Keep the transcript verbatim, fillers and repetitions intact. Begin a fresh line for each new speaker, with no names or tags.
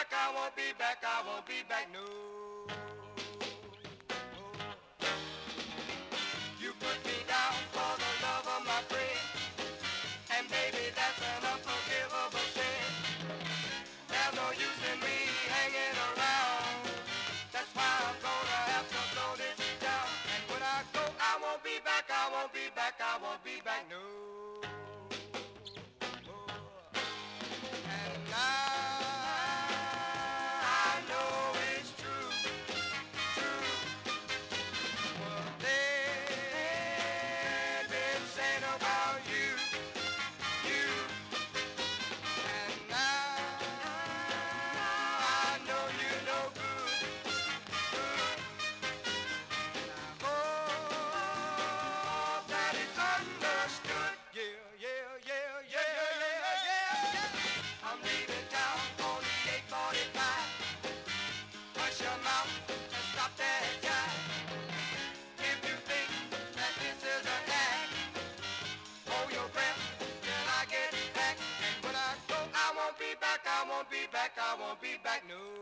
back, I won't be back, I won't be back, no. You put me down for the love of my friend, and baby, that's an unforgivable sin. There's no use in me hanging around. That's why I'm gonna have to throw this down. And when I go, I won't be back, I won't be back, I won't be back, no. And now I know it's true, true. What they've been saying about you, you. And now I know you no good, good. And I hope that it's understood. Yeah, yeah, yeah, yeah, yeah, yeah, yeah. I'm leaving town on the eight forty-five. Hush your mouth and stop that jive. If you think that this is an act, hold your breath till I get back. And when I go, I won't be back, I won't be back, I won't be back, no.